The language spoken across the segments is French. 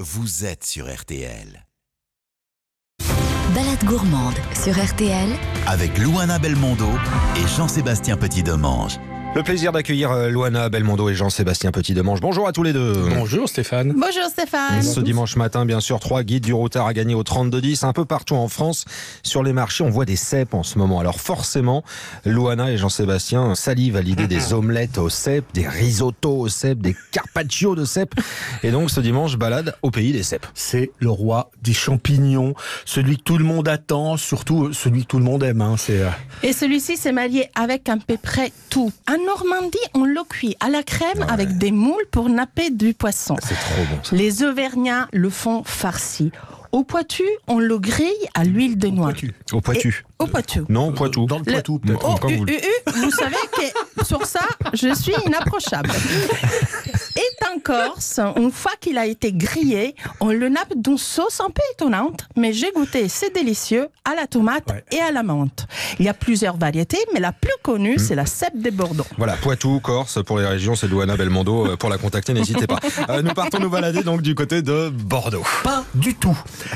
vous êtes sur RTL. Balade gourmande sur RTL Avec Louana Belmondo et Jean-Sébastien Petit-Demange. Le plaisir d'accueillir Louana Belmondo et Jean-Sébastien Petit-Demange. Bonjour à tous les deux. Bonjour Stéphane. Bonjour Stéphane. Ce dimanche matin, bien sûr, 3 guides du routard à gagner au 32-10. Un peu partout en France, sur les marchés, on voit des cèpes en ce moment. Alors forcément, Louana et Jean-Sébastien salivent à l'idée des omelettes aux cèpes, des risottos aux cèpes, des carpaccio de cèpes. Et donc ce dimanche, balade au pays des cèpes. C'est le roi des champignons, celui que tout le monde attend, surtout celui que tout le monde aime. Et celui-ci s'est marié avec à peu près tout. En Normandie, on le cuit à la crème avec des moules pour napper du poisson. C'est trop bon ça. Les Auvergnats le font farci. Au Poitou, on le grille à l'huile de noix. Au Poitou. Au Poitou. Non, au Poitou. Dans le Poitou, peut-être. Oh, Comme vous savez que sur ça, je suis inapprochable. Et en Corse, une fois qu'il a été grillé, on le nappe d'une sauce un peu étonnante, mais j'ai goûté, c'est délicieux, à la tomate et à la menthe. Il y a plusieurs variétés, mais la plus connue, c'est la cèpe des Bordeaux. Voilà, Poitou, Corse, pour les régions, c'est Louana Belmondo. Pour la contacter, n'hésitez pas. Nous partons nous balader donc du côté de Bordeaux. Pas du tout.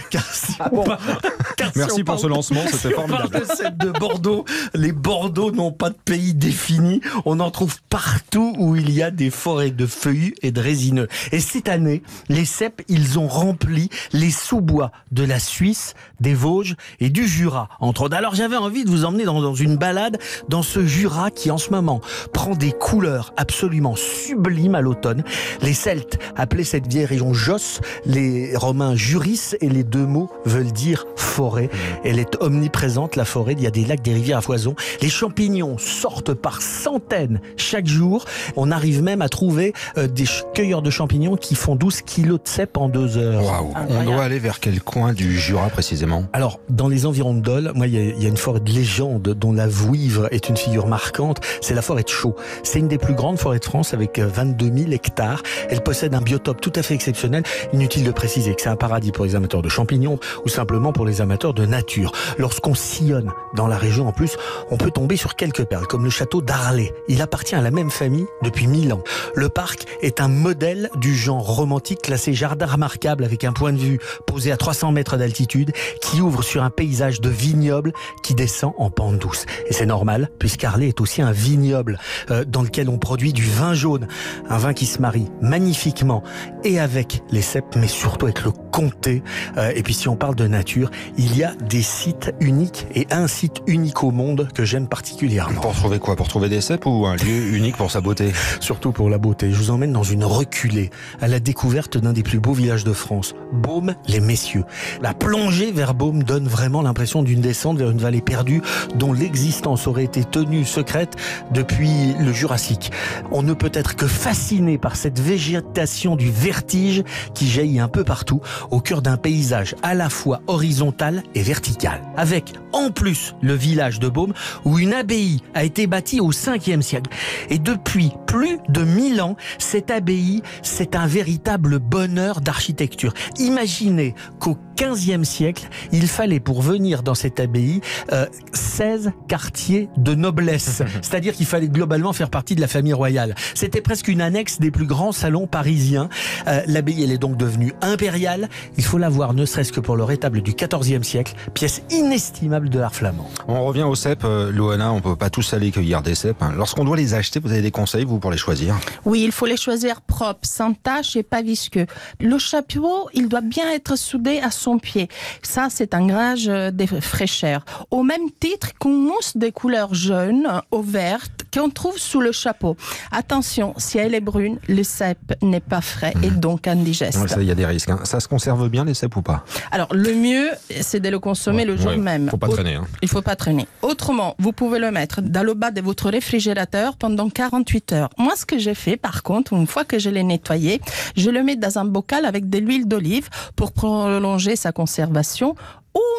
Merci pour ce lancement, c'était formidable. On parle de cèpes de Bordeaux. Les Bordeaux n'ont pas de pays défini. On en trouve partout où il y a des forêts de feuillus et de résineux. Et cette année, les cèpes, ils ont rempli les sous-bois de la Suisse, des Vosges et du Jura, entre autres. Alors j'avais envie de vous emmener dans une balade dans ce Jura qui en ce moment prend des couleurs absolument sublimes à l'automne. Les Celtes appelaient cette vieille région Josse, les Romains Juris, et les deux mots veulent dire forêt. Elle est omniprésente, la forêt. Il y a des lacs, des rivières à foison. Les champignons sortent par centaines chaque jour. On arrive même à trouver des cueilleurs de champignons qui font 12 kilos de cèpes en 2 heures. Waouh. On doit aller vers quel coin du Jura précisément? Alors, dans les environs de Dole, moi, il y a une forêt de légende dont la vouivre est une figure marquante. C'est la forêt de Chaux. C'est une des plus grandes forêts de France avec 22 000 hectares. Elle possède un biotope tout à fait exceptionnel. Inutile de préciser que c'est un paradis pour les amateurs de champignons ou simplement pour les amateurs de nature. Lorsqu'on sillonne dans la région, en plus, on peut tomber sur quelques perles, comme le château d'Arlay. Il appartient à la même famille depuis 1000 ans. Le parc est un modèle du genre romantique classé jardin remarquable avec un point de vue posé à 300 mètres d'altitude qui ouvre sur un paysage de vignoble qui descend en pente douce. Et c'est normal, puisqu'Arlay est aussi un vignoble dans lequel on produit du vin jaune. Un vin qui se marie magnifiquement et avec les cèpes, mais surtout avec le comté. Et puis si on parle de nature, il y a des sites uniques et un site unique au monde que j'aime particulièrement. Pour trouver quoi? Pour trouver des cèpes ou un lieu unique pour sa beauté? Surtout pour la beauté. Je vous emmène dans une reculée, à la découverte d'un des plus beaux villages de France, Baume-les-Messieurs. La plongée vers Baume donne vraiment l'impression d'une descente vers une vallée perdue dont l'existence aurait été tenue secrète depuis le Jurassique. On ne peut être que fasciné par cette végétation du vertige qui jaillit un peu partout au cœur d'un paysage à la fois horizontal et vertical. Avec en plus le village de Baume où une abbaye a été bâtie au 5e siècle. Et depuis plus de 1000 ans, cette abbaye, c'est un véritable bonheur d'architecture. Imaginez qu'au 15e siècle, il fallait pour venir dans cette abbaye 16 quartiers de noblesse. C'est-à-dire qu'il fallait globalement faire partie de la famille royale. C'était presque une annexe des plus grands salons parisiens. L'abbaye, elle est donc devenue impériale. Il faut la voir, ne serait-ce que pour le rétable du 14e siècle, pièce inestimable de l'art flamand. On revient aux cèpes, Louana, on peut pas tous aller cueillir des cèpes. Lorsqu'on doit les acheter, vous avez des conseils, vous, pour les choisir? Oui, il faut les choisir propres, sans tache et pas visqueux. Le chapeau, il doit bien être soudé à son pied. Ça, c'est un gage de fraîcheur. Au même titre qu'une mousse de couleur jaune ou verte qu'on trouve sous le chapeau. Attention, si elle est brune, le cèpe n'est pas frais et donc indigeste. Ouais, ça, il y a des risques. Ça se conserve bien, les cèpes, ou pas? Alors, le mieux, c'est de le consommer le jour même. Faut pas traîner. Il faut pas traîner. Autrement, vous pouvez le mettre dans le bas de votre réfrigérateur pendant 48 heures. Moi, ce que j'ai fait, par contre, une fois que je l'ai nettoyé, je le mets dans un bocal avec de l'huile d'olive pour prolonger sa conservation. Ou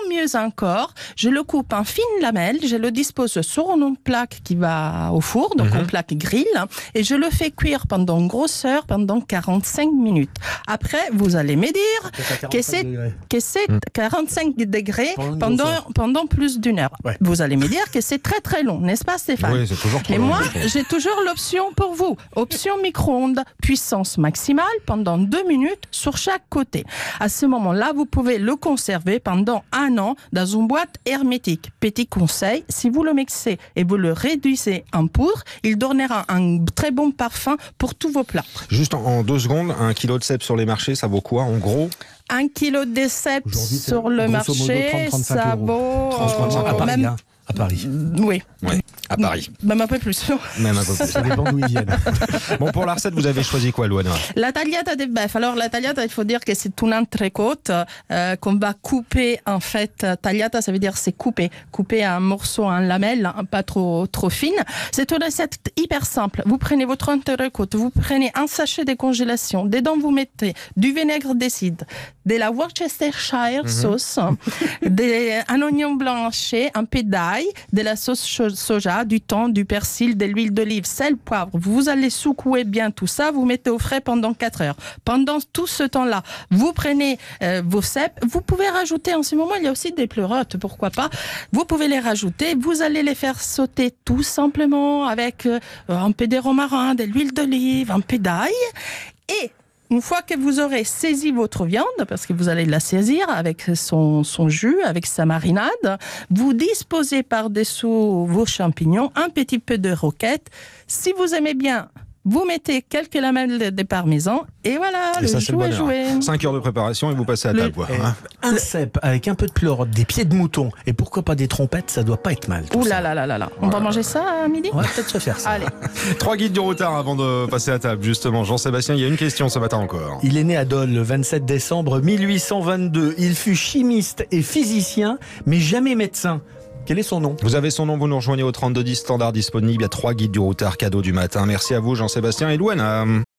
mieux encore, je le coupe en fines lamelles, je le dispose sur une plaque qui va au four, donc une plaque grill, et je le fais cuire pendant une grosse heure, pendant 45 minutes. Après, vous allez me dire que c'est 45 degrés pendant plus d'une heure. Ouais. Vous allez me dire que c'est très très long, n'est-ce pas Stéphane? Oui, c'est toujours trop Et long, moi, je trouve. j'ai toujours l'option pour vous. Option micro-ondes, puissance maximale pendant 2 minutes sur chaque côté. À ce moment-là, vous pouvez le conserver pendant 1 an dans une boîte hermétique. Petit conseil, si vous le mixez et vous le réduisez en poudre, il donnera un très bon parfum pour tous vos plats. Juste en 2 secondes, 1 kilo de cèpe sur les marchés, ça vaut quoi en gros? 1 kilo de cèpe Aujourd'hui, c'est sur le grosso modo marché, 30-35 ça euros. vaut... 30-35 À Paris, même... hein, à Paris. Oui, Oui, à Paris. même un peu plus. Même un peu plus. Ça dépend d'où ils viennent. Bon, pour la recette, vous avez choisi quoi, Luana? La tagliata de bœuf. Alors, la tagliata, il faut dire que c'est une entrecôte qu'on va couper, en fait. Tagliata, ça veut dire c'est couper. Couper un morceau en lamelles, pas trop fine. C'est une recette hyper simple. Vous prenez votre entrecôte, vous prenez un sachet de congélation. Dedans, vous mettez du vinaigre de cidre, de la Worcestershire sauce, un oignon blanc haché, un peu d'ail, de la sauce soja, du thon, du persil, de l'huile d'olive, sel, poivre. Vous allez secouer bien tout ça, vous mettez au frais pendant 4 heures. Pendant tout ce temps-là, vous prenez vos cèpes. Vous pouvez rajouter, en ce moment, il y a aussi des pleurotes, pourquoi pas. Vous pouvez les rajouter, vous allez les faire sauter tout simplement avec un peu de romarin, de l'huile d'olive, un peu d'ail. Et une fois que vous aurez saisi votre viande, parce que vous allez la saisir avec son jus, avec sa marinade, vous disposez par-dessous vos champignons un petit peu de roquette. Si vous aimez bien, vous mettez quelques lamelles de parmesan et voilà, Et le ça, c'est jus le est bonheur. joué. 5 heures de préparation et vous passez à Le- table. Quoi, Et hein. un cèpe avec un peu de pleurote, des pieds de mouton et pourquoi pas des trompettes, ça doit pas être mal. tout Ouh ça. là là là là. On va manger ça à midi? On va peut-être se faire ça. Allez. 3 guides du retard avant de passer à table, justement. Jean-Sébastien, il y a une question ce matin encore. Il est né à Dole le 27 décembre 1822. Il fut chimiste et physicien, mais jamais médecin. Quel est son nom? Vous avez son nom, vous nous rejoignez au 3210 standard disponible. Il y a 3 guides du routard cadeau du matin. Merci à vous, Jean-Sébastien et Luana.